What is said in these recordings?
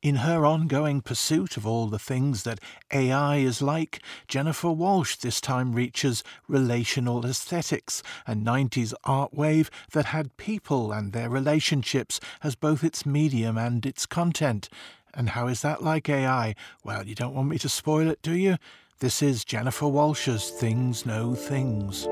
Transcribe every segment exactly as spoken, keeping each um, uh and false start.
In her ongoing pursuit of all the things that A I is like, Jennifer Walshe this time reaches relational aesthetics, a nineties art wave that had people and their relationships as both its medium and its content. And how is that like A I? Well, you don't want me to spoil it, do you? This is Jennifer Walshe's Things Know Things.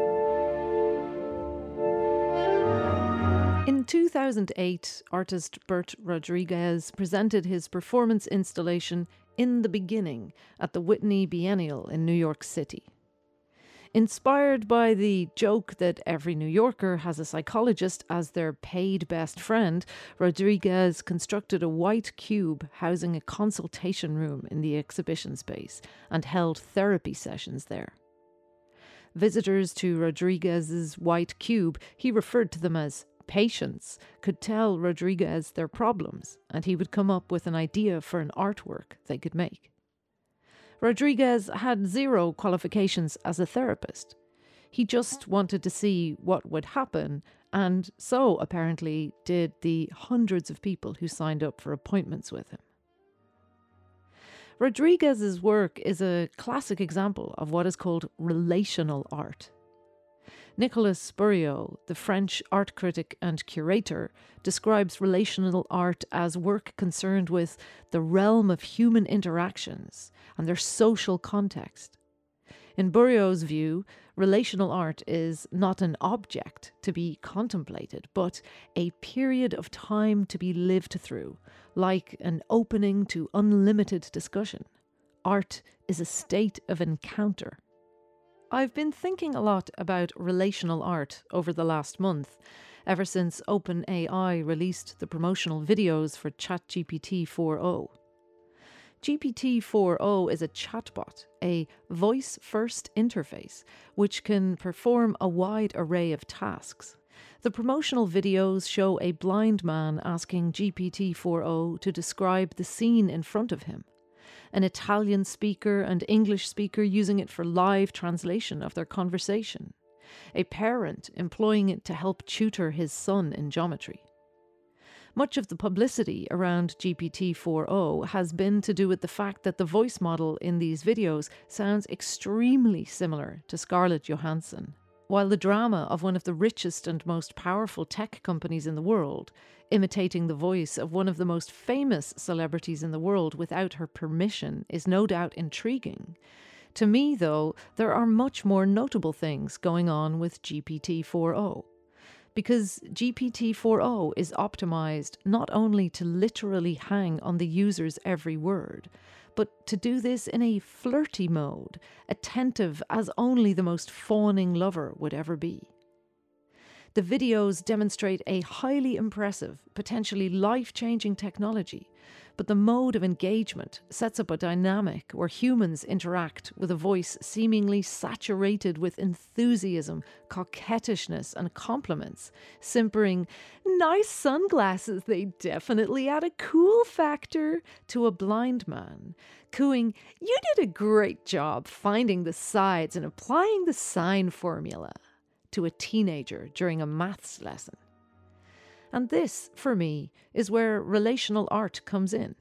In two thousand eight, artist Bert Rodriguez presented his performance installation In the Beginning at the Whitney Biennial in New York City. Inspired by the joke that every New Yorker has a psychologist as their paid best friend, Rodriguez constructed a white cube housing a consultation room in the exhibition space and held therapy sessions there. Visitors to Rodriguez's white cube, he referred to them as patients, could tell Rodriguez their problems, and he would come up with an idea for an artwork they could make. Rodriguez had zero qualifications as a therapist. He just wanted to see what would happen, and so apparently did the hundreds of people who signed up for appointments with him. Rodriguez's work is a classic example of what is called relational art. Nicolas Bourriaud, the French art critic and curator, describes relational art as work concerned with the realm of human interactions and their social context. In Bourriaud's view, relational art is not an object to be contemplated, but a period of time to be lived through, like an opening to unlimited discussion. Art is a state of encounter. I've been thinking a lot about relational art over the last month, ever since OpenAI released the promotional videos for ChatGPT four point oh. G P T four point oh is a chatbot, a voice-first interface, which can perform a wide array of tasks. The promotional videos show a blind man asking G P T four point oh to describe the scene in front of him, an Italian speaker and English speaker using it for live translation of their conversation, a parent employing it to help tutor his son in geometry. Much of the publicity around G P T four point oh has been to do with the fact that the voice model in these videos sounds extremely similar to Scarlett Johansson, while the drama of one of the richest and most powerful tech companies in the world, imitating the voice of one of the most famous celebrities in the world without her permission, is no doubt intriguing. To me, though, there are much more notable things going on with G P T four point oh. Because G P T four point oh is optimized not only to literally hang on the user's every word, but to do this in a flirty mode, attentive as only the most fawning lover would ever be. The videos demonstrate a highly impressive, potentially life-changing technology, but the mode of engagement sets up a dynamic where humans interact with a voice seemingly saturated with enthusiasm, coquettishness, and compliments, simpering, "Nice sunglasses, they definitely add a cool factor," to a blind man, cooing, "You did a great job finding the sides and applying the sine formula," to a teenager during a maths lesson. And this, for me, is where relational art comes in.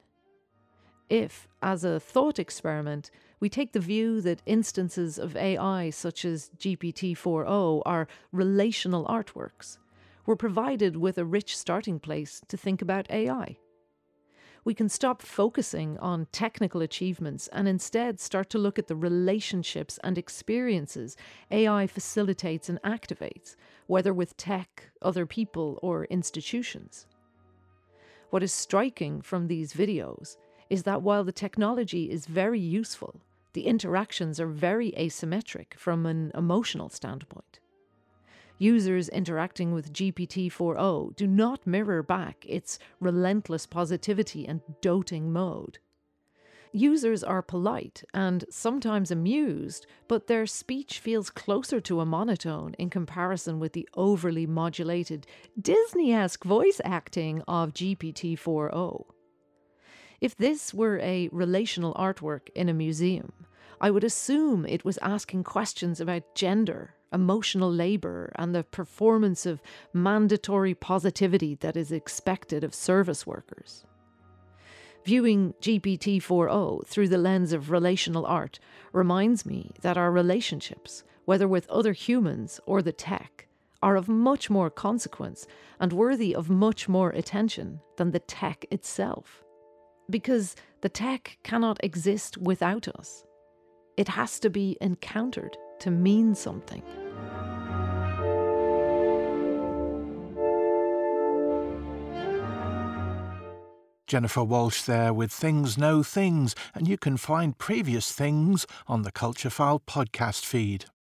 If, as a thought experiment, we take the view that instances of A I such as G P T four point oh are relational artworks, we're provided with a rich starting place to think about A I. We can stop focusing on technical achievements and instead start to look at the relationships and experiences A I facilitates and activates, whether with tech, other people, or institutions. What is striking from these videos is that while the technology is very useful, the interactions are very asymmetric from an emotional standpoint. Users interacting with G P T four point oh do not mirror back its relentless positivity and doting mode. Users are polite and sometimes amused, but their speech feels closer to a monotone in comparison with the overly modulated, Disney-esque voice acting of G P T four point oh. If this were a relational artwork in a museum, I would assume it was asking questions about gender, emotional labour, and the performance of mandatory positivity that is expected of service workers. Viewing G P T four o through the lens of relational art reminds me that our relationships, whether with other humans or the tech, are of much more consequence and worthy of much more attention than the tech itself. Because the tech cannot exist without us. It has to be encountered to mean something. Jennifer Walshe there with Things Know Things, and you can find previous things on the Culture File podcast feed.